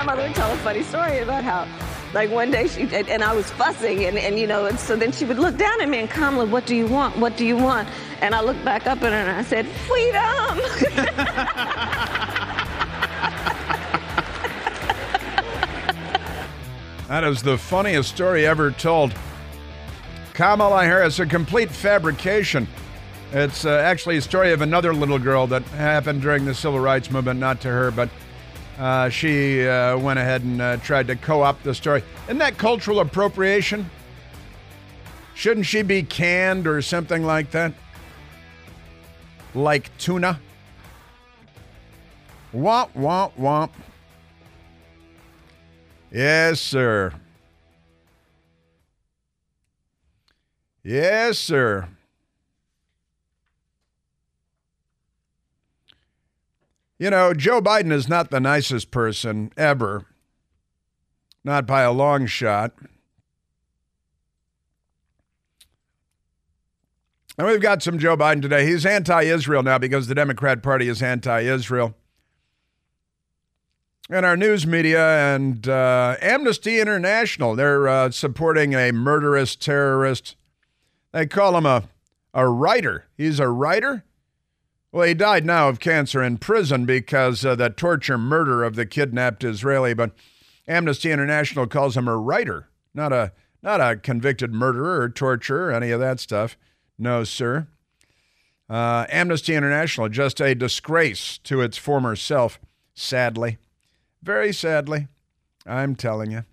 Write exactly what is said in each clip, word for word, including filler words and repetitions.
grandmother would tell a funny story about how, like, one day she, and, and I was fussing, and, and you know, and so then she would look down at me and, Kamala, what do you want? What do you want? And I looked back up at her and I said, freedom! That is the funniest story ever told. Kamala Harris, a complete fabrication. It's uh, actually a story of another little girl that happened during the civil rights movement, not to her, but uh, she uh, went ahead and uh, tried to co-opt the story. Isn't that cultural appropriation? Shouldn't she be canned or something like that? Like tuna? Womp, womp, womp. Yes, sir. Yes, sir. You know, Joe Biden is not the nicest person ever. Not by a long shot. And we've got some Joe Biden today. He's anti-Israel now because the Democrat Party is anti-Israel. And our news media and uh, Amnesty International, they're uh, supporting a murderous terrorist. They call him a, a writer. He's a writer? Well, he died now of cancer in prison because of the torture murder of the kidnapped Israeli. But Amnesty International calls him a writer, not a not a convicted murderer or torturer or any of that stuff. No, sir. Uh, Amnesty International, just a disgrace to its former self, sadly. Very sadly, I'm telling you.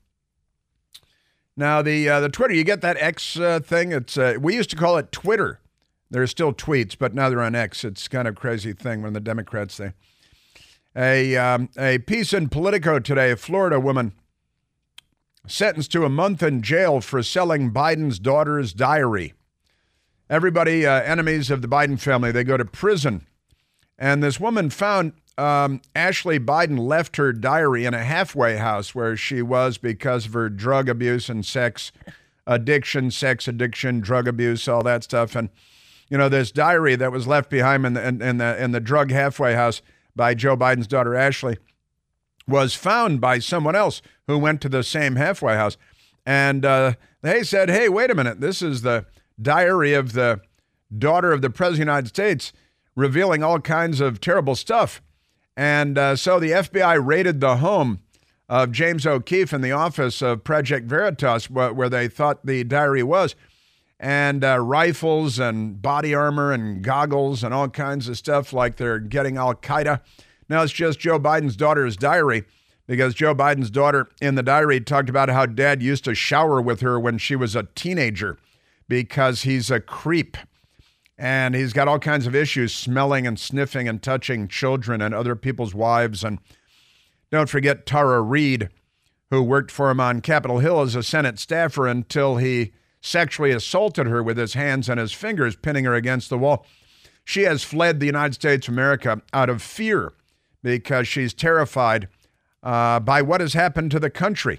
Now, the uh, the Twitter, you get that X uh, thing? It's uh, we used to call it Twitter. There's still tweets, but now they're on X. It's kind of a crazy thing when the Democrats say. A, um, a piece in Politico today, a Florida woman sentenced to a month in jail for selling Biden's daughter's diary. Everybody, uh, enemies of the Biden family, they go to prison. And this woman found um, Ashley Biden left her diary in a halfway house where she was because of her drug abuse and sex addiction, sex addiction, drug abuse, all that stuff. And you know, this diary that was left behind in the, in, in the in the drug halfway house by Joe Biden's daughter, Ashley, was found by someone else who went to the same halfway house. And uh, they said, hey, wait a minute. This is the diary of the daughter of the President of the United States revealing all kinds of terrible stuff. And uh, so the F B I raided the home of James O'Keefe in the office of Project Veritas, wh- where they thought the diary was. And uh, rifles and body armor and goggles and all kinds of stuff like they're getting Al-Qaeda. Now it's just Joe Biden's daughter's diary because Joe Biden's daughter in the diary talked about how dad used to shower with her when she was a teenager because he's a creep. And he's got all kinds of issues smelling and sniffing and touching children and other people's wives. And don't forget Tara Reid, who worked for him on Capitol Hill as a Senate staffer until he sexually assaulted her with his hands and his fingers, pinning her against the wall. She has fled the United States of America out of fear because she's terrified uh, by what has happened to the country.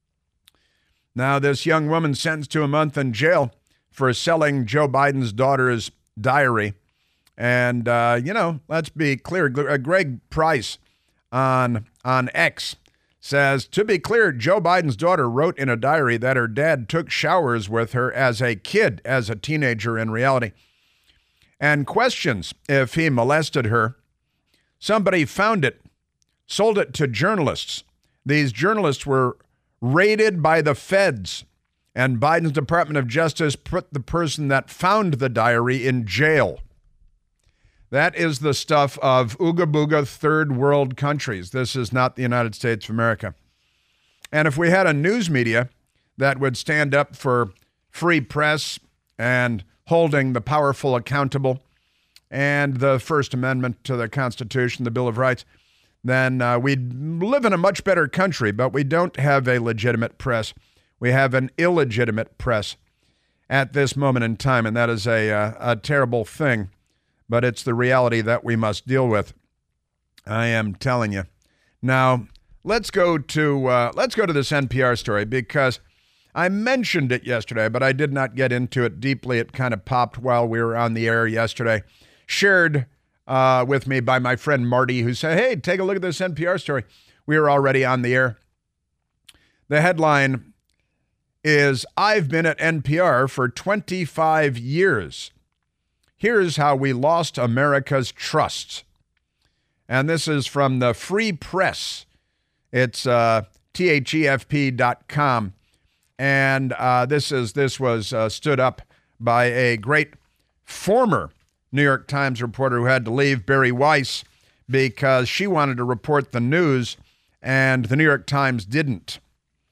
Now, this young woman sentenced to a month in jail for selling Joe Biden's daughter's diary. And, uh, you know, let's be clear. Greg Price on, on X says, to be clear, Joe Biden's daughter wrote in a diary that her dad took showers with her as a kid, as a teenager in reality, and questions if he molested her. Somebody found it, sold it to journalists. These journalists were raided by the feds, and Biden's Department of Justice put the person that found the diary in jail. That is the stuff of ooga booga third world countries. This is not the United States of America. And if we had a news media that would stand up for free press and holding the powerful accountable and the First Amendment to the Constitution, the Bill of Rights, then uh, we'd live in a much better country. But we don't have a legitimate press. We have an illegitimate press at this moment in time, and that is a, uh, a terrible thing. But it's the reality that we must deal with. I am telling you. Now, let's go to uh, let's go to this N P R story because I mentioned it yesterday, but I did not get into it deeply. It kind of popped while we were on the air yesterday. Shared uh, with me by my friend Marty, who said, hey, take a look at this N P R story. We were already on the air. The headline is, I've been at N P R for twenty-five years. Here's how we lost America's trust. And this is from the Free Press. It's uh, T H E F P dot com. And uh, this is this was uh, stood up by a great former New York Times reporter who had to leave, Bari Weiss, because she wanted to report the news and the New York Times didn't.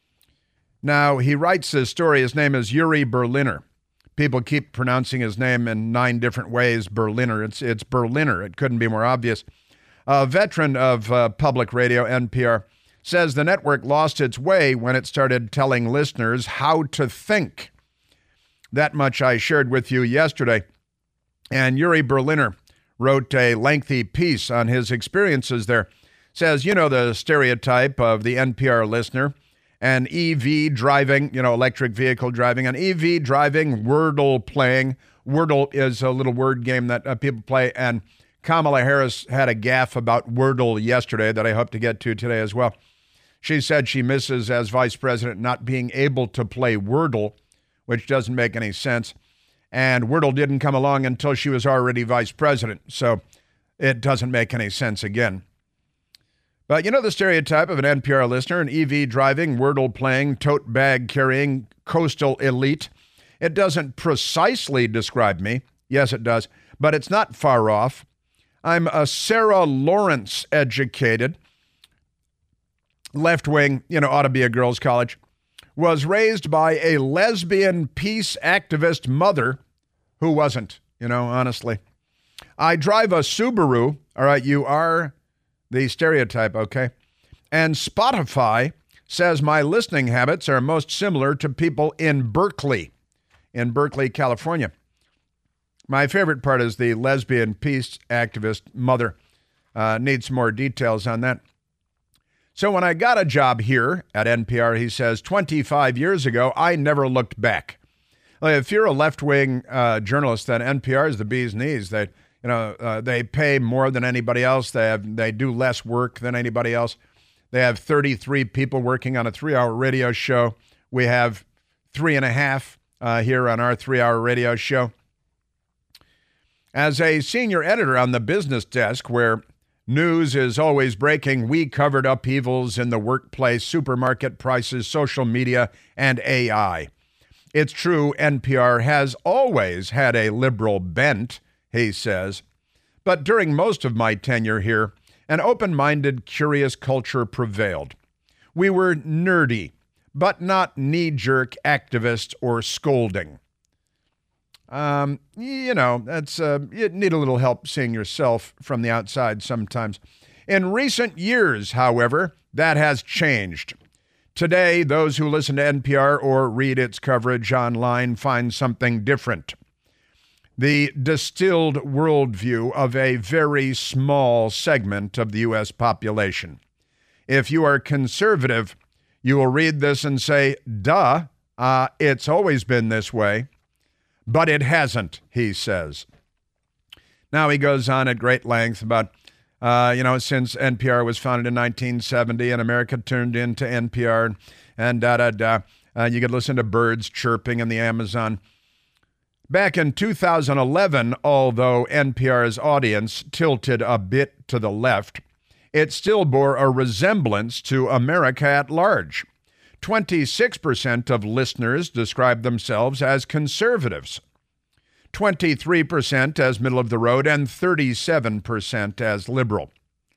Now, he writes this story. His name is Yuri Berliner. People keep pronouncing his name in nine different ways, Berliner. It's, it's Berliner. It couldn't be more obvious. A veteran of uh, public radio, N P R, says the network lost its way when it started telling listeners how to think. That much I shared with you yesterday. And Yuri Berliner wrote a lengthy piece on his experiences there. Says, you know, the stereotype of the N P R listener, an E V driving, you know, electric vehicle driving, an E V driving, Wordle playing. Wordle is a little word game that uh, people play, and Kamala Harris had a gaffe about Wordle yesterday that I hope to get to today as well. She said she misses, as vice president, not being able to play Wordle, which doesn't make any sense. And Wordle didn't come along until she was already vice president, so it doesn't make any sense again. But you know the stereotype of an N P R listener, an E V driving, Wordle playing, tote bag carrying, coastal elite. It doesn't precisely describe me. Yes, it does, but it's not far off. I'm a Sarah Lawrence educated, left-wing, you know, ought to be a girls' college, was raised by a lesbian peace activist mother who wasn't, you know, honestly. I drive a Subaru. All right, you are the stereotype, okay? And Spotify says my listening habits are most similar to people in Berkeley, in Berkeley, California. My favorite part is the lesbian peace activist mother. Uh, needs more details on that. So when I got a job here at N P R, he says, twenty-five years ago, I never looked back. Like, if you're a left-wing uh, journalist, then N P R is the bee's knees. They, you know, uh, they pay more than anybody else. They have, they do less work than anybody else. They have thirty-three people working on a three-hour radio show. We have three and a half uh, here on our three-hour radio show. As a senior editor on the business desk, where news is always breaking, we covered upheavals in the workplace, supermarket prices, social media, and A I. It's true, N P R has always had a liberal bent, he says. But during most of my tenure here, an open-minded, curious culture prevailed. We were nerdy, but not knee-jerk activist or scolding. Um, you know, that's uh, you need a little help seeing yourself from the outside sometimes. In recent years, however, that has changed. Today, those who listen to N P R or read its coverage online find something different. The distilled worldview of a very small segment of the U S population. If you are conservative, you will read this and say, duh, uh, it's always been this way. But it hasn't, he says. Now he goes on at great length about, uh, you know, since N P R was founded in nineteen seventy and America turned into N P R and da-da-da. Uh, you could listen to birds chirping in the Amazon. Back in two thousand eleven, although N P R's audience tilted a bit to the left, it still bore a resemblance to America at large. twenty-six percent of listeners describe themselves as conservatives, twenty-three percent as middle of the road, and thirty-seven percent as liberal.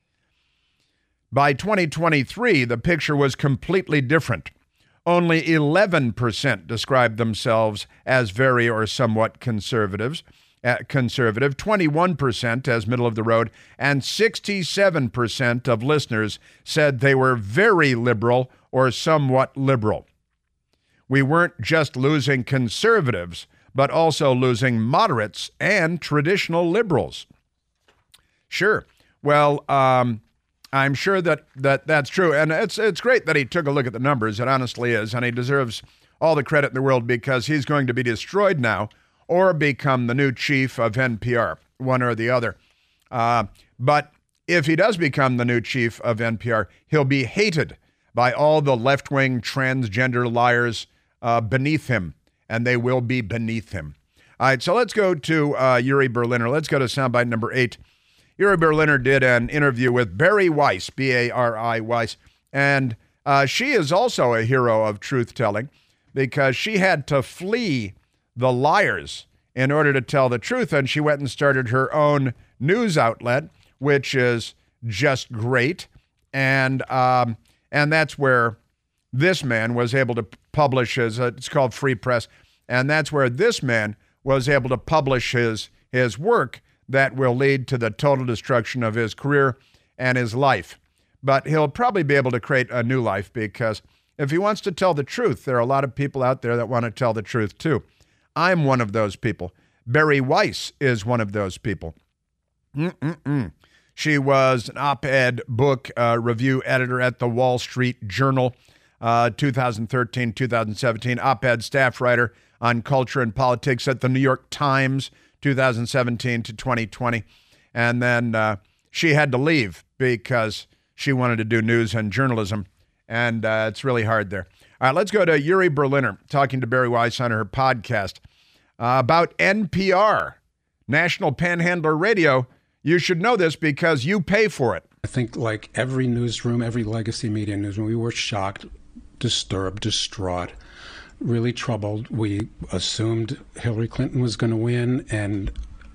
By twenty twenty-three, the picture was completely different. Only eleven percent described themselves as very or somewhat conservatives, uh, conservative, twenty-one percent as middle of the road, and sixty-seven percent of listeners said they were very liberal or somewhat liberal. We weren't just losing conservatives, but also losing moderates and traditional liberals. Sure. Well, um, I'm sure that, that that's true. And it's it's great that he took a look at the numbers. It honestly is. And he deserves all the credit in the world because he's going to be destroyed now or become the new chief of N P R, one or the other. Uh, but if he does become the new chief of N P R, he'll be hated by all the left-wing transgender liars uh, beneath him, and they will be beneath him. All right, so let's go to uh, Yuri Berliner. Let's go to soundbite number eight. Yuri Berliner did an interview with Bari Weiss, B A R I Weiss, and uh, she is also a hero of truth-telling because she had to flee the liars in order to tell the truth, and she went and started her own news outlet, which is just great, and um, and that's where this man was able to publish his, uh, it's called Free Press, and that's where this man was able to publish his his work that will lead to the total destruction of his career and his life. But he'll probably be able to create a new life because if he wants to tell the truth, there are a lot of people out there that want to tell the truth too. I'm one of those people. Bari Weiss is one of those people. Mm-mm-mm. She was an op-ed book uh, review editor at the Wall Street Journal, uh, two thousand thirteen, two thousand seventeen, op-ed staff writer on culture and politics at the New York Times, two thousand seventeen to twenty twenty. And then uh, she had to leave because she wanted to do news and journalism, and uh, it's really hard there. All right, let's go to Yuri Berliner talking to Bari Weiss on her podcast uh, about N P R, National Panhandler Radio. You should know this because you pay for it. I think like every newsroom, every legacy media newsroom, we were shocked, disturbed, distraught, really troubled. We assumed Hillary Clinton was going to win, and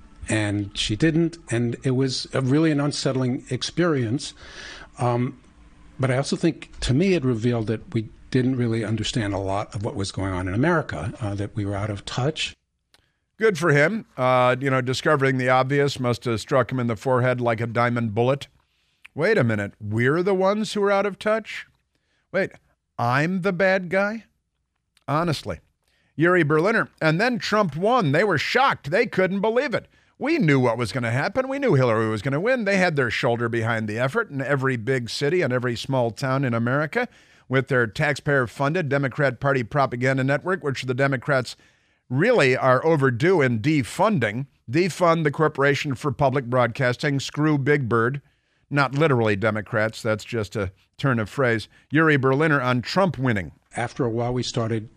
and she didn't. And it was a really an unsettling experience. Um, but I also think, to me, it revealed that we didn't really understand a lot of what was going on in America, uh, that we were out of touch. Good for him. Uh, you know, discovering the obvious must have struck him in the forehead like a diamond bullet. Wait a minute. We're the ones who are out of touch? Wait, I'm the bad guy? Honestly. Yuri Berliner. And then Trump won. They were shocked. They couldn't believe it. We knew what was going to happen. We knew Hillary was going to win. They had their shoulder behind the effort in every big city and every small town in America with their taxpayer-funded Democrat Party propaganda network, which the Democrats really are overdue in defunding. Defund the Corporation for Public Broadcasting. Screw Big Bird. Not literally Democrats. That's just a turn of phrase. Yuri Berliner on Trump winning. After a while, we started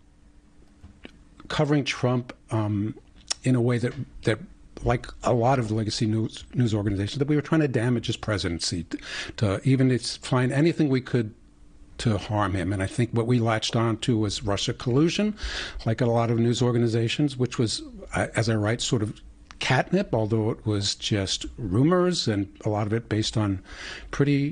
covering Trump um, in a way that, that, like a lot of legacy news news organizations, that we were trying to damage his presidency, to, to even it's find anything we could to harm him. And I think what we latched on to was Russia collusion, like a lot of news organizations, which was, as I write, sort of catnip, although it was just rumors and a lot of it based on pretty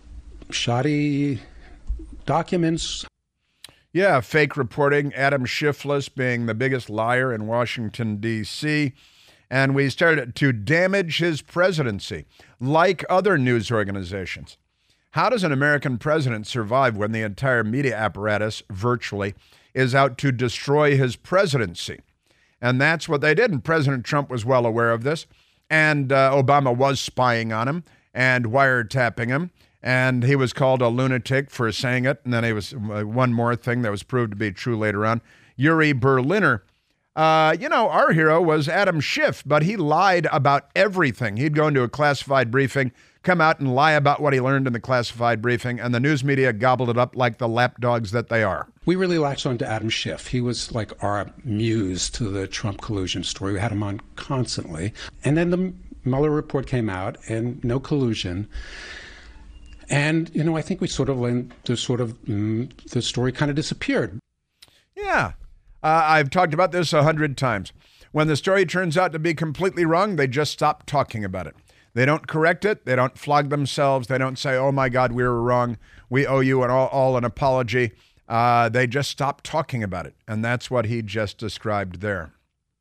shoddy documents. Yeah, fake reporting, Adam Schiff being the biggest liar in Washington, D C, and we started to damage his presidency, like other news organizations. How does an American president survive when the entire media apparatus, virtually, is out to destroy his presidency? And that's what they did, and President Trump was well aware of this, and uh, Obama was spying on him and wiretapping him, and he was called a lunatic for saying it, and then he was uh, one more thing that was proved to be true later on. Yuri Berliner. Uh, you know, our hero was Adam Schiff, but he lied about everything. He'd go into a classified briefing, come out and lie about what he learned in the classified briefing, and the news media gobbled it up like the lapdogs that they are. We really latched on to Adam Schiff. He was like our muse to the Trump collusion story. We had him on constantly. And then the Mueller report came out, and no collusion. And, you know, I think we sort of learned to sort of, mm, the story kind of disappeared. Yeah. Uh, I've talked about this a hundred times. When the story turns out to be completely wrong, they just stop talking about it. They don't correct it. They don't flog themselves. They don't say, oh, my God, we were wrong. We owe you an all, all an apology. Uh, they just stop talking about it. And that's what he just described there.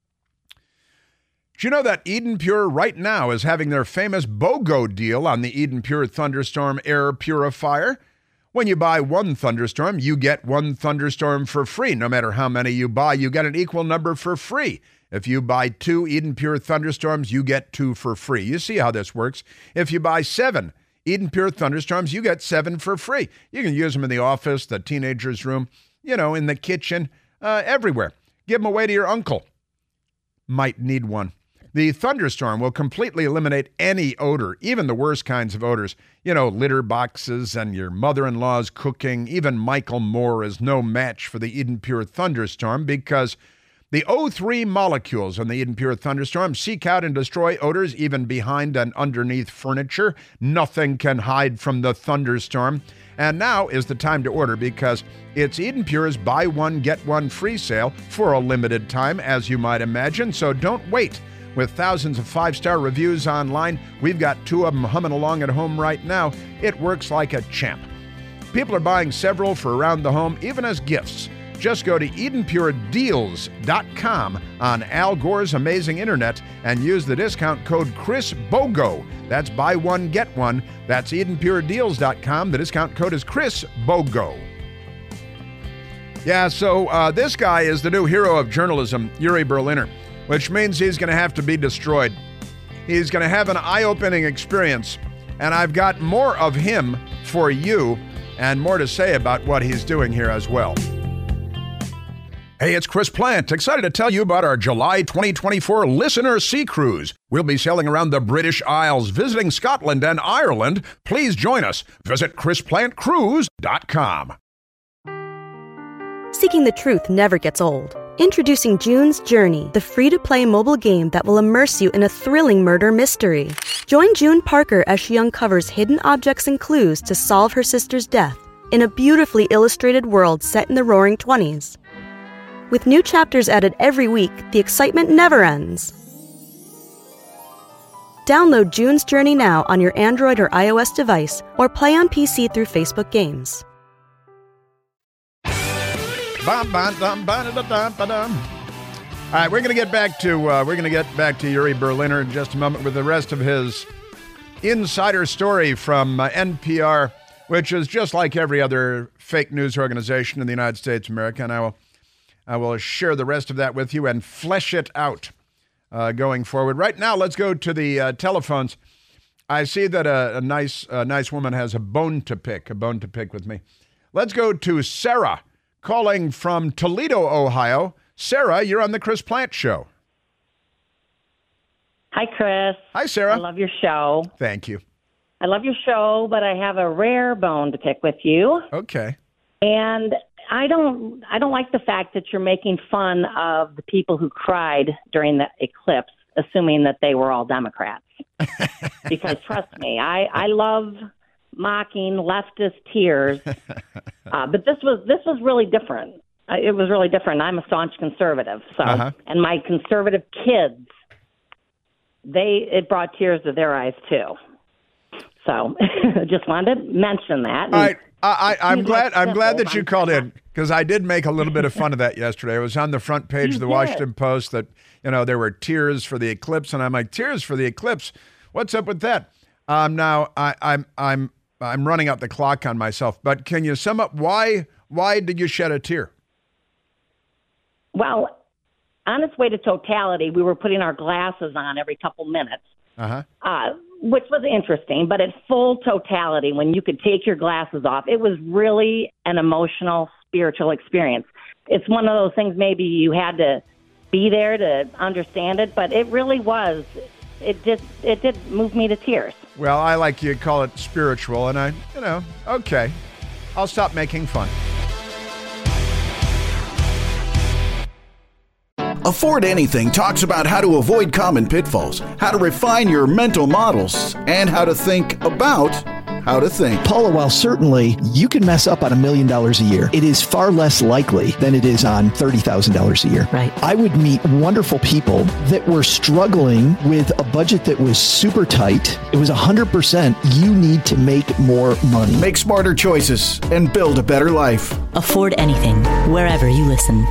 Do you know that Eden Pure right now is having their famous BOGO deal on the Eden Pure Thunderstorm Air Purifier? When you buy one thunderstorm, you get one thunderstorm for free. No matter how many you buy, you get an equal number for free. If you buy two Eden Pure thunderstorms, you get two for free. You see how this works. If you buy seven Eden Pure thunderstorms, you get seven for free. You can use them in the office, the teenager's room, you know, in the kitchen, uh, everywhere. Give them away to your uncle. Might need one. The thunderstorm will completely eliminate any odor, even the worst kinds of odors. You know, litter boxes and your mother-in-law's cooking. Even Michael Moore is no match for the Eden Pure thunderstorm because the O three molecules in the Eden Pure thunderstorm seek out and destroy odors even behind and underneath furniture. Nothing can hide from the thunderstorm. And now is the time to order because it's Eden Pure's buy one, get one free sale for a limited time, as you might imagine. So don't wait. With thousands of five-star reviews online, we've got two of them humming along at home right now. It works like a champ. People are buying several for around the home, even as gifts. Just go to Eden Pure Deals dot com on Al Gore's amazing internet and use the discount code Chris BOGO. That's buy one, get one. That's Eden Pure Deals dot com. The discount code is Chris BOGO. Yeah, so uh, this guy is the new hero of journalism, Yuri Berliner, which means he's going to have to be destroyed. He's going to have an eye-opening experience, and I've got more of him for you and more to say about what he's doing here as well. Hey, it's Chris Plant, excited to tell you about our July twenty twenty-four Listener Sea Cruise. We'll be sailing around the British Isles, visiting Scotland and Ireland. Please join us. Visit chris plant cruise dot com. Seeking the truth never gets old. Introducing June's Journey, the free-to-play mobile game that will immerse you in a thrilling murder mystery. Join June Parker as she uncovers hidden objects and clues to solve her sister's death in a beautifully illustrated world set in the Roaring Twenties. With new chapters added every week, the excitement never ends. Download June's Journey now on your Android or iOS device or play on P C through Facebook Games. All right, we're going to get back to uh, we're going to get back to Yuri Berliner in just a moment with the rest of his insider story from uh, N P R, which is just like every other fake news organization in the United States of America, and I will I will share the rest of that with you and flesh it out uh, going forward. Right now, let's go to the uh, telephones. I see that a, a nice a nice woman has a bone to pick, a bone to pick with me. Let's go to Sarah, calling from Toledo, Ohio. Sarah, you're on the Chris Plant Show. Hi, Chris. Hi, Sarah. I love your show. Thank you. I love your show, but I have a rare bone to pick with you. Okay. And I don't I don't like the fact that you're making fun of the people who cried during the eclipse, assuming that they were all Democrats. Because trust me, I, I love mocking leftist tears. Uh, but this was this was really different. Uh, it was really different. I'm a staunch conservative, so uh-huh. and my conservative kids, they it brought tears to their eyes too. So just wanted to mention that. All right. I, I, I'm glad I'm glad that you I'm called in because I did make a little bit of fun of that yesterday. It was on the front page You of the did. Washington Post that, you know, there were tears for the eclipse, and I'm like, tears for the eclipse? What's up with that? Um, now I, I'm I'm I'm running out the clock on myself, but can you sum up why why did you shed a tear? Well, on its way to totality, we were putting our glasses on every couple minutes. Uh-huh. Uh, which was interesting, but at full totality, when you could take your glasses off, it was really an emotional, spiritual experience. It's one of those things maybe you had to be there to understand it, but it really was. It did, it did move me to tears. Well, I like you call it spiritual, and I, you know, okay. I'll stop making fun. Afford Anything talks about how to avoid common pitfalls, how to refine your mental models, and how to think about how to think. Paula, while certainly you can mess up on a million dollars a year, it is far less likely than it is on thirty thousand dollars a year. Right. I would meet wonderful people that were struggling with a budget that was super tight. It was one hundred percent you need to make more money. Make smarter choices and build a better life. Afford Anything, wherever you listen.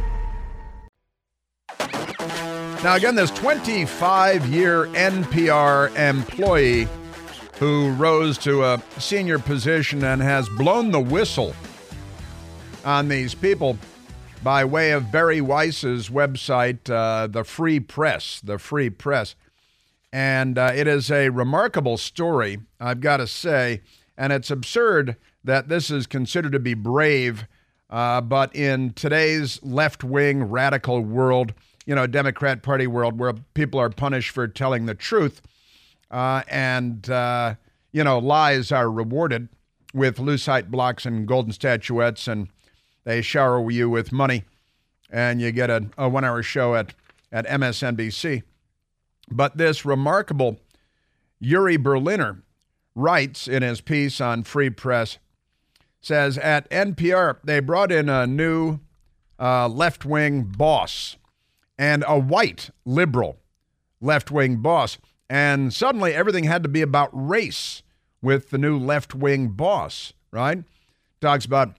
Now, again, this twenty-five-year N P R employee who rose to a senior position and has blown the whistle on these people by way of Barry Weiss's website, uh, The Free Press, The Free Press. And uh, it is a remarkable story, I've got to say, and it's absurd that this is considered to be brave, uh, but in today's left-wing radical world, you know, Democrat Party world where people are punished for telling the truth uh, and, uh, you know, lies are rewarded with lucite blocks and golden statuettes, and they shower you with money, and you get a, a one-hour show at, at M S N B C. But this remarkable Yuri Berliner writes in his piece on Free Press, says, at N P R, they brought in a new uh, left-wing boss and a white liberal left-wing boss, and suddenly everything had to be about race with the new left-wing boss, right? Talks about,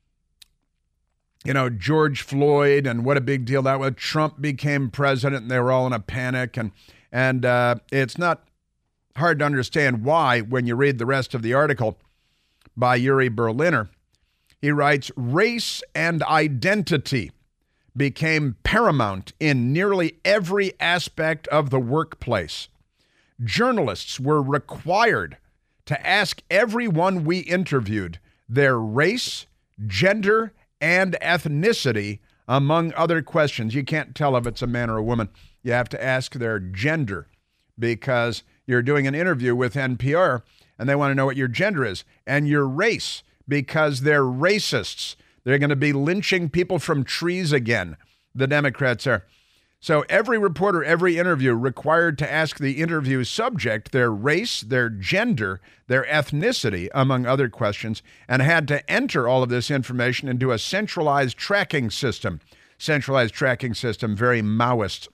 you know, George Floyd and what a big deal that was. Trump became president and they were all in a panic. And, and uh, it's not hard to understand why when you read the rest of the article by Yuri Berliner. He writes, race and identity became paramount in nearly every aspect of the workplace. Journalists were required to ask everyone we interviewed their race, gender, and ethnicity, among other questions. You can't tell if it's a man or a woman. You have to ask their gender because you're doing an interview with N P R and they want to know what your gender is, and your race because they're racists. They're going to be lynching people from trees again, the Democrats are. So every reporter, every interview required to ask the interview subject their race, their gender, their ethnicity, among other questions, and had to enter all of this information into a centralized tracking system. Centralized tracking system, very Maoist.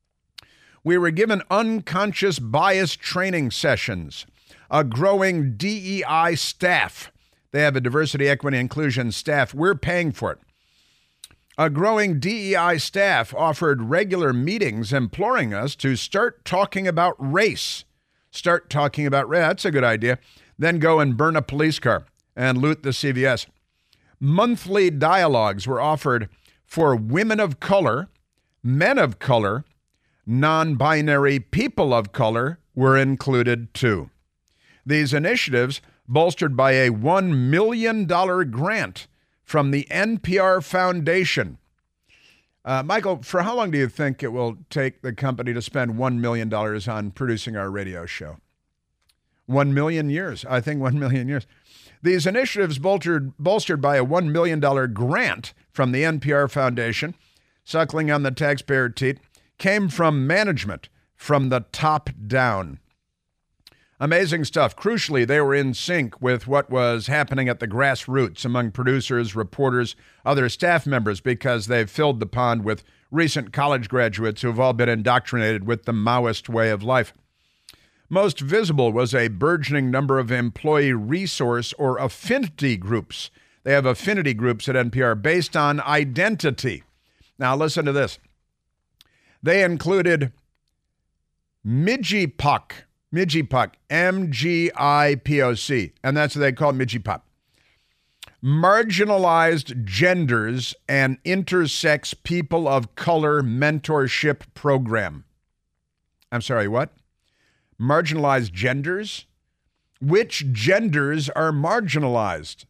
We were given unconscious bias training sessions, a growing D E I staff. They have a diversity, equity, inclusion staff. We're paying for it. A growing D E I staff offered regular meetings imploring us to start talking about race. Start talking about race. That's a good idea. Then go and burn a police car and loot the C V S. Monthly dialogues were offered for women of color, men of color, non-binary people of color were included too. These initiatives, bolstered by a one million dollars grant from the N P R Foundation. Uh, Michael, for how long do you think it will take the company to spend one million dollars on producing our radio show? One million years. I think one million years. These initiatives bolstered, bolstered by a one million dollars grant from the N P R Foundation, suckling on the taxpayer teat, came from management, from the top down. Amazing stuff. Crucially, they were in sync with what was happening at the grassroots among producers, reporters, other staff members, because they've filled the pond with recent college graduates who have all been indoctrinated with the Maoist way of life. Most visible was a burgeoning number of employee resource or affinity groups. They have affinity groups at N P R based on identity. Now, listen to this. They included Mijipoc. Mijipoc, M G I P O C, and that's what they call Mijipoc. Marginalized genders and intersex people of color mentorship program. I'm sorry, what? Marginalized genders? Which genders are marginalized?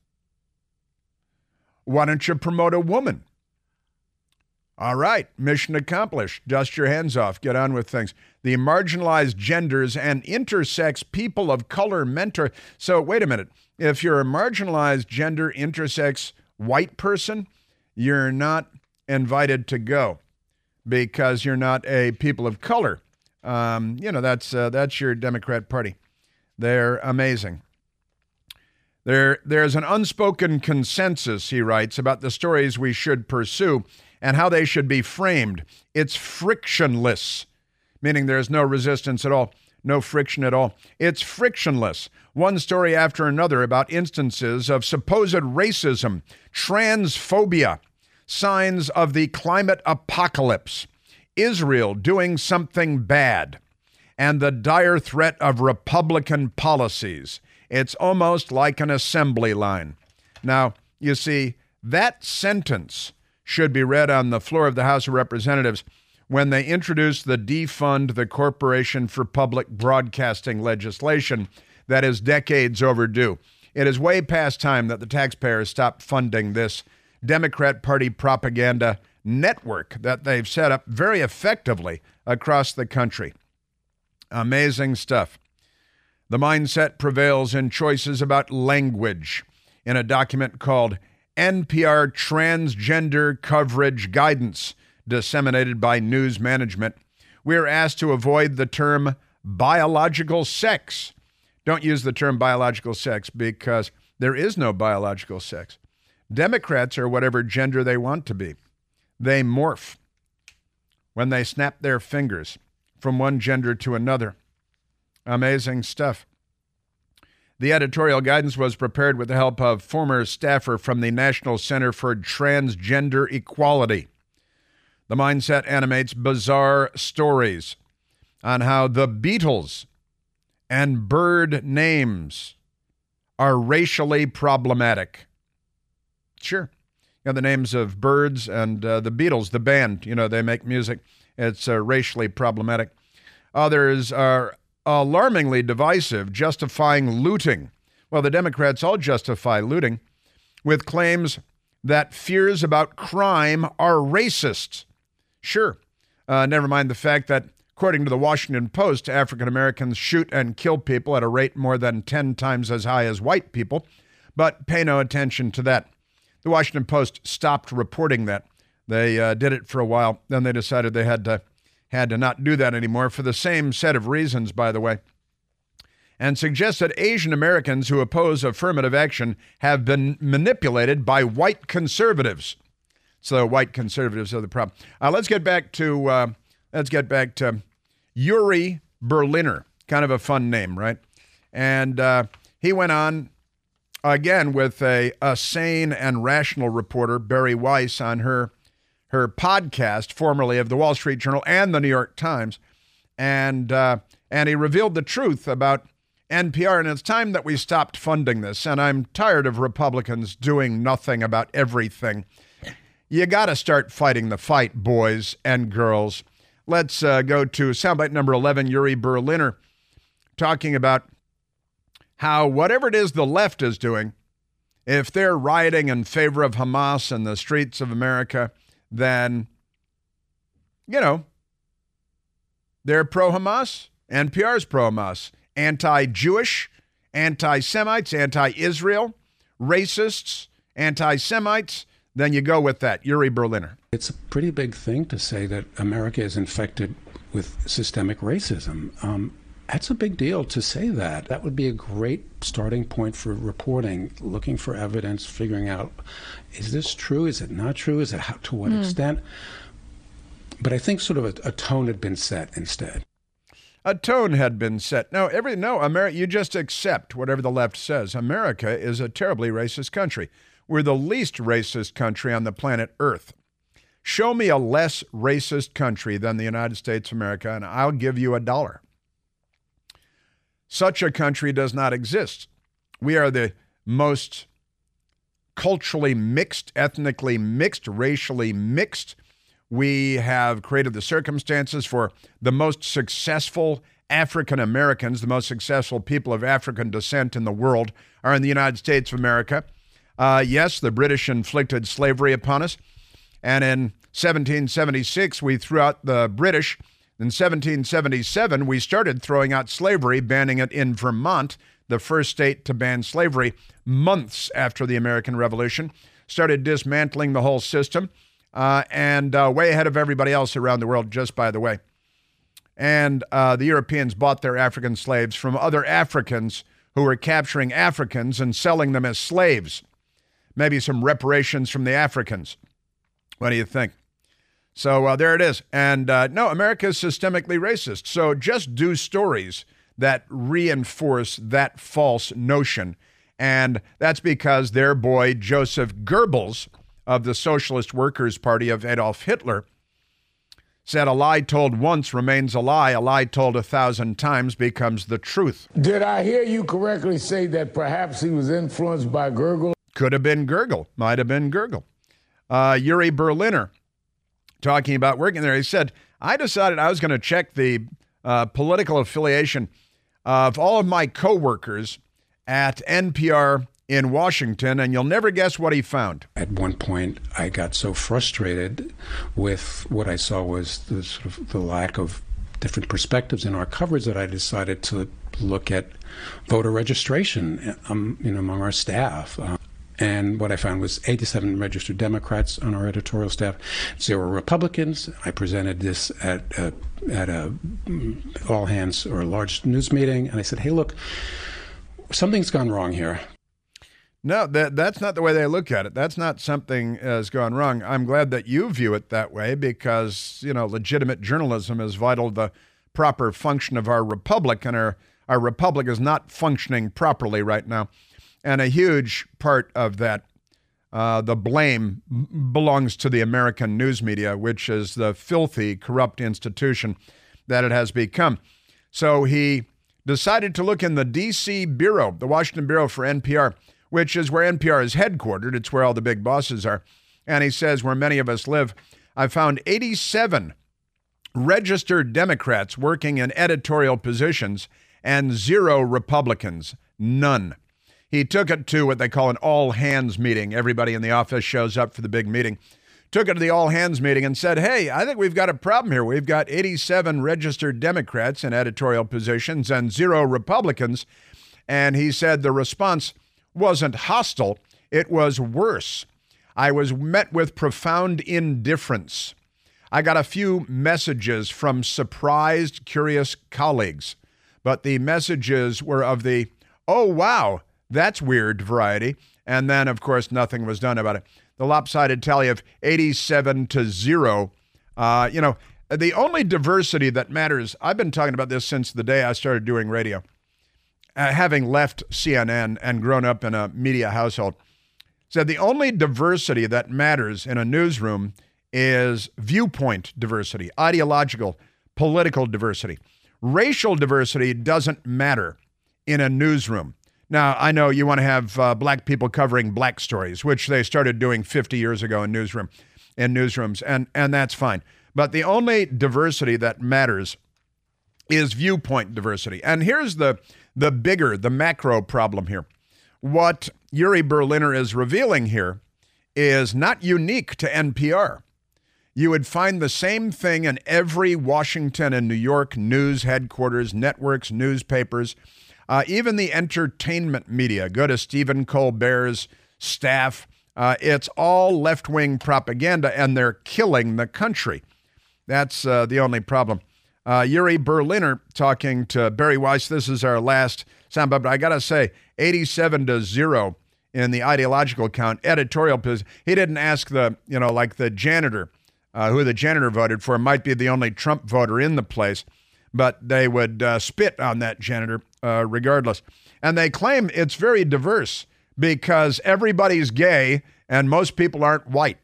Why don't you promote a woman? All right, mission accomplished. Dust your hands off. Get on with things. The marginalized genders and intersex people of color mentor. So wait a minute. If you're a marginalized gender, intersex white person, you're not invited to go because you're not a people of color. Um, you know, that's uh, that's your Democrat Party. They're amazing. There, there's an unspoken consensus, he writes, about the stories we should pursue and how they should be framed. It's frictionless, meaning there's no resistance at all, no friction at all. It's frictionless. One story after another about instances of supposed racism, transphobia, signs of the climate apocalypse, Israel doing something bad, and the dire threat of Republican policies. It's almost like an assembly line. Now, you see, that sentence should be read on the floor of the House of Representatives when they introduce the Defund the Corporation for Public Broadcasting legislation that is decades overdue. It is way past time that the taxpayers stop funding this Democrat Party propaganda network that they've set up very effectively across the country. Amazing stuff. The mindset prevails in choices about language in a document called N P R Transgender Coverage Guidance, disseminated by News Management. We're asked to avoid the term biological sex. Don't use the term biological sex because there is no biological sex. Democrats are whatever gender they want to be. They morph when they snap their fingers from one gender to another. Amazing stuff. The editorial guidance was prepared with the help of former staffer from the National Center for Transgender Equality. The mindset animates bizarre stories on how the Beatles and bird names are racially problematic. Sure. You know, the names of birds and uh, the Beatles, the band, you know, they make music. It's uh, racially problematic. Others are alarmingly divisive, justifying looting. Well, the Democrats all justify looting with claims that fears about crime are racist. Sure. Uh, never mind the fact that, according to the Washington Post, African Americans shoot and kill people at a rate more than ten times as high as white people, but pay no attention to that. The Washington Post stopped reporting that. They uh, did it for a while, then they decided they had to had to not do that anymore for the same set of reasons, by the way, and suggests that Asian Americans who oppose affirmative action have been manipulated by white conservatives. So white conservatives are the problem. Uh, let's get back to uh, let's get back to Yuri Berliner. Kind of a fun name, right? And uh, he went on again with a, a sane and rational reporter, Bari Weiss, on her her podcast, formerly of the Wall Street Journal and the New York Times, and uh, and he revealed the truth about N P R, and it's time that we stopped funding this, and I'm tired of Republicans doing nothing about everything. You got to start fighting the fight, boys and girls. Let's uh, go to soundbite number eleven, Yuri Berliner, talking about how whatever it is the left is doing, if they're rioting in favor of Hamas in the streets of America, then, you know, they're pro-Hamas. N P R's pro-Hamas. Anti-Jewish, anti-Semites, anti-Israel, racists, anti-Semites. Then you go with that. Yuri Berliner. It's a pretty big thing to say that America is infected with systemic racism. Um, that's a big deal to say that. That would be a great starting point for reporting, looking for evidence, figuring out, is this true? Is it not true? Is it how, to what mm. extent? But I think sort of a, a tone had been set instead. A tone had been set. No, every no, America. You just accept whatever the left says. America is a terribly racist country. We're the least racist country on the planet Earth. Show me a less racist country than the United States of America, and I'll give you a dollar. Such a country does not exist. We are the most culturally mixed, ethnically mixed, racially mixed. We have created the circumstances for the most successful African Americans, the most successful people of African descent in the world are in the United States of America. Uh, yes, the British inflicted slavery upon us. And in seventeen seventy-six, we threw out the British. In seventeen seventy-seven, we started throwing out slavery, banning it in Vermont, the first state to ban slavery months after the American Revolution. Started dismantling the whole system, uh, and uh, way ahead of everybody else around the world, just by the way. And uh, the Europeans bought their African slaves from other Africans who were capturing Africans and selling them as slaves. Maybe some reparations from the Africans. What do you think? So uh, there it is. And uh, no, America is systemically racist. So just do stories that reinforce that false notion. And that's because their boy, Joseph Goebbels, of the Socialist Workers' Party of Adolf Hitler, said a lie told once remains a lie. A lie told a thousand times becomes the truth. Did I hear you correctly say that perhaps he was influenced by Goebbels? Could have been Goebbels. Might have been Goebbels. Uh, Yuri Berliner, talking about working there, he said, I decided I was going to check the uh, political affiliation of all of my coworkers at N P R in Washington, and you'll never guess what he found. At one point, I got so frustrated with what I saw was the, sort of the lack of different perspectives in our coverage that I decided to look at voter registration um, you know, among our staff. Uh, and what I found was eighty-seven registered Democrats on our editorial staff, zero Republicans. I presented this at a, at a all hands or a large news meeting, and I said, hey, look, something's gone wrong here. No, that that's not the way they look at it. That's not something has gone wrong. I'm glad that you view it that way because, you know, legitimate journalism is vital to the proper function of our republic, and our, our republic is not functioning properly right now. And a huge part of that, uh, the blame belongs to the American news media, which is the filthy, corrupt institution that it has become. So he decided to look in the D C Bureau, the Washington Bureau for N P R, which is where N P R is headquartered. It's where all the big bosses are. And he says, where many of us live, I found eighty-seven registered Democrats working in editorial positions and zero Republicans, none. He took it to what they call an all-hands meeting. Everybody in the office shows up for the big meeting. Took it to the all-hands meeting and said, hey, I think we've got a problem here. We've got eighty-seven registered Democrats in editorial positions and zero Republicans. And he said the response wasn't hostile. It was worse. I was met with profound indifference. I got a few messages from surprised, curious colleagues, but the messages were of the, oh, wow, that's weird variety. And then, of course, nothing was done about it. The lopsided tally of eighty-seven to zero. Uh, you know, the only diversity that matters, I've been talking about this since the day I started doing radio. Uh, having left C N N and grown up in a media household, said the only diversity that matters in a newsroom is viewpoint diversity, ideological, political diversity. Racial diversity doesn't matter in a newsroom. Now, I know you want to have uh, black people covering black stories, which they started doing fifty years ago in newsroom, in newsrooms, and, and that's fine. But the only diversity that matters is viewpoint diversity. And here's the The bigger, the macro problem here. What Uri Berliner is revealing here is not unique to N P R. You would find the same thing in every Washington and New York news headquarters, networks, newspapers, uh, even the entertainment media. Go to Stephen Colbert's staff. Uh, it's all left-wing propaganda, and they're killing the country. That's uh, the only problem. Uh, Uri Berliner talking to Barry Weiss. This is our last soundbite, but I got to say, eighty-seven to zero in the ideological count, editorial position. He didn't ask the, you know, like the janitor, uh, who the janitor voted for, might be the only Trump voter in the place, but they would uh, spit on that janitor uh, regardless. And they claim it's very diverse because everybody's gay and most people aren't white.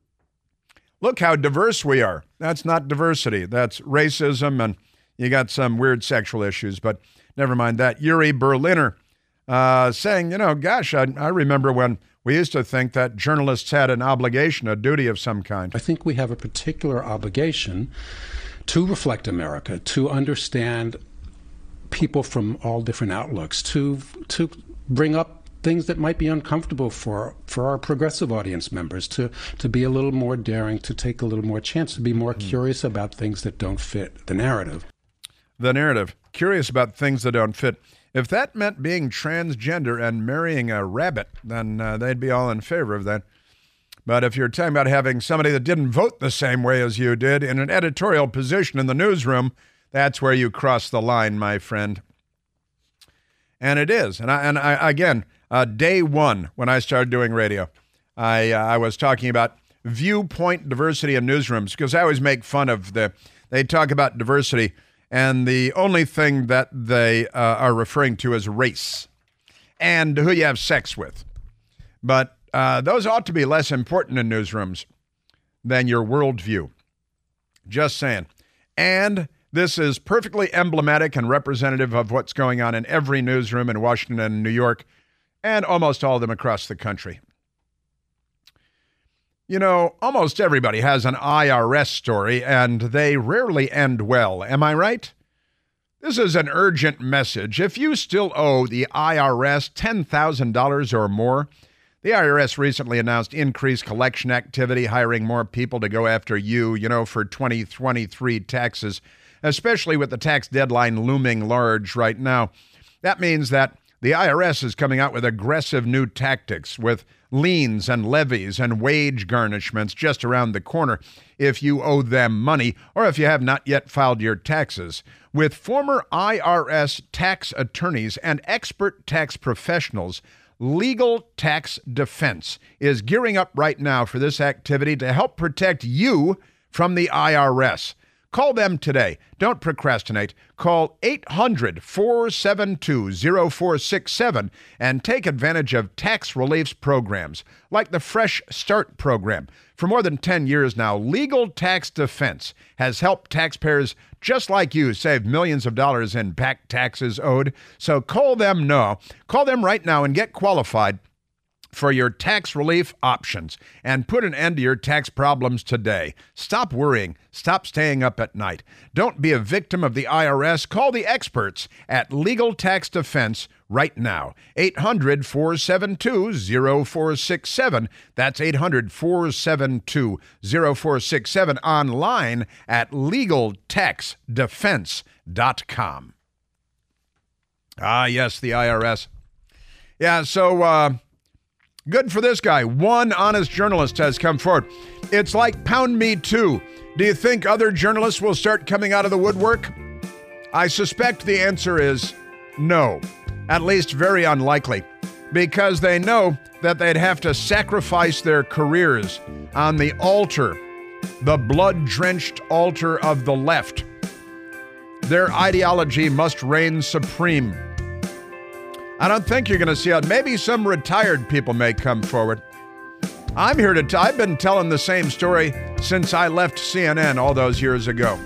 Look how diverse we are. That's not diversity. That's racism, and you got some weird sexual issues, but never mind that. Uri Berliner uh, saying, you know, gosh, I, I remember when we used to think that journalists had an obligation, a duty of some kind. I think we have a particular obligation to reflect America, to understand people from all different outlooks, to to bring up things that might be uncomfortable for for our progressive audience members, to to be a little more daring, to take a little more chance, to be more mm. curious about things that don't fit the narrative. The narrative. Curious about things that don't fit. If that meant being transgender and marrying a rabbit, then uh, they'd be all in favor of that. But if you're talking about having somebody that didn't vote the same way as you did in an editorial position in the newsroom, that's where you cross the line, my friend. And it is. And I, and I, again, uh, day one when I started doing radio, I uh, I was talking about viewpoint diversity in newsrooms because I always make fun of the, they talk about diversity and the only thing that they uh, are referring to is race and who you have sex with. But uh, those ought to be less important in newsrooms than your worldview. Just saying. And this is perfectly emblematic and representative of what's going on in every newsroom in Washington and New York, and almost all of them across the country. You know, almost everybody has an I R S story, and they rarely end well. Am I right? This is an urgent message. If you still owe the I R S ten thousand dollars or more, the I R S recently announced increased collection activity, hiring more people to go after you, you know, for twenty twenty-three taxes, especially with the tax deadline looming large right now. That means that the I R S is coming out with aggressive new tactics with liens and levies and wage garnishments just around the corner if you owe them money or if you have not yet filed your taxes. With former I R S tax attorneys and expert tax professionals, Legal Tax Defense is gearing up right now for this activity to help protect you from the I R S. Call them today. Don't procrastinate. Call eight hundred, four seven two, zero four six seven and take advantage of tax reliefs programs like the Fresh Start program. For more than ten years now, Legal Tax Defense has helped taxpayers just like you save millions of dollars in back taxes owed. So call them now. Call them right now and get qualified for your tax relief options and put an end to your tax problems today. Stop worrying. Stop staying up at night. Don't be a victim of the I R S. Call the experts at Legal Tax Defense right now. eight hundred, four seven two, zero four six seven. That's eight hundred, four seven two, zero four six seven. Online at legal tax defense dot com. Ah, yes, the I R S. Yeah, so, uh, good for this guy. One honest journalist has come forward. It's like Pound Me Too. Do you think other journalists will start coming out of the woodwork? I suspect the answer is no. At least very unlikely. Because they know that they'd have to sacrifice their careers on the altar, the blood-drenched altar of the left. Their ideology must reign supreme. I don't think you're going to see it. Maybe some retired people may come forward. I'm here to tell, I've been telling the same story since I left C N N all those years ago.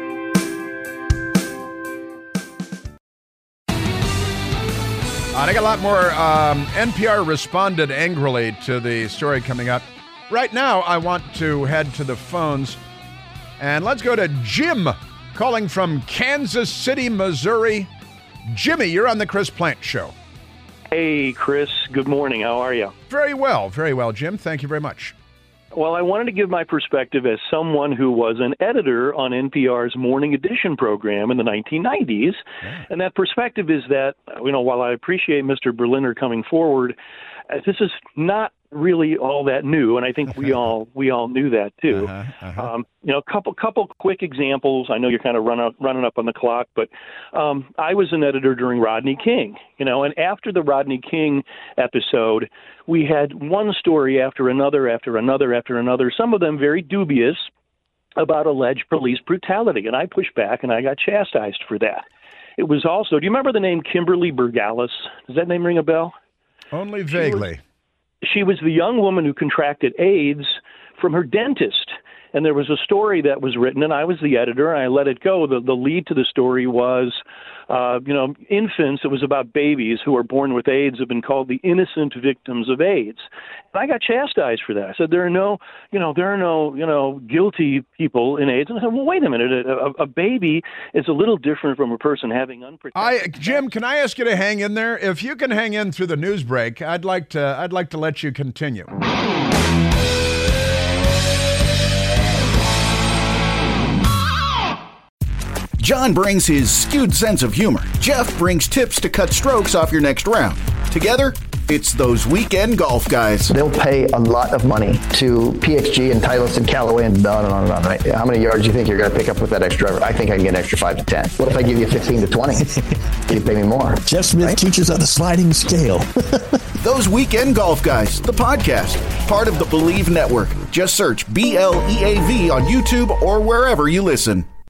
I think a lot more. um, N P R responded angrily to the story coming up. Right now, I want to head to the phones, and let's go to Jim, calling from Kansas City, Missouri. Jimmy, you're on the Chris Plante Show. Hey, Chris. Good morning. How are you? Very well. Very well, Jim. Thank you very much. Well, I wanted to give my perspective as someone who was an editor on N P R's Morning Edition program in the nineteen nineties. Yeah. And that perspective is that, you know, while I appreciate Mister Berliner coming forward, uh, this is not really all that new, and I think we all we all knew that too. Uh-huh, uh-huh. Um, you know, a couple couple quick examples. I know you're kind of run up, running up on the clock, but um, I was an editor during Rodney King. You know, and after the Rodney King episode, we had one story after another, after another, after another. Some of them very dubious about alleged police brutality, and I pushed back, and I got chastised for that. It was also. Do you remember the name Kimberly Bergalis? Does that name ring a bell? Only vaguely. She was the young woman who contracted AIDS from her dentist. And there was a story that was written, and I was the editor, and I let it go. The, the lead to the story was, uh, you know, infants. It was about babies who are born with AIDS have been called the innocent victims of AIDS. And I got chastised for that. I said, there are no, you know, there are no, you know, guilty people in AIDS. And I said, well, wait a minute. A, a baby is a little different from a person having unprotected. I, Jim, can I ask you to hang in there? If you can hang in through the news break, I'd like to, I'd like to let you continue. John brings his skewed sense of humor. Jeff brings tips to cut strokes off your next round. Together, it's those weekend golf guys. They'll pay a lot of money to P X G and Titleist and Callaway and on and on and on, right? How many yards do you think you're going to pick up with that extra driver? I think I can get an extra five to ten. What if I give you fifteen to twenty? Can you pay me more? Jeff Smith right? teaches on a sliding scale. Those Weekend Golf Guys, the podcast, part of the Believe Network. Just search B L E A V on YouTube or wherever you listen.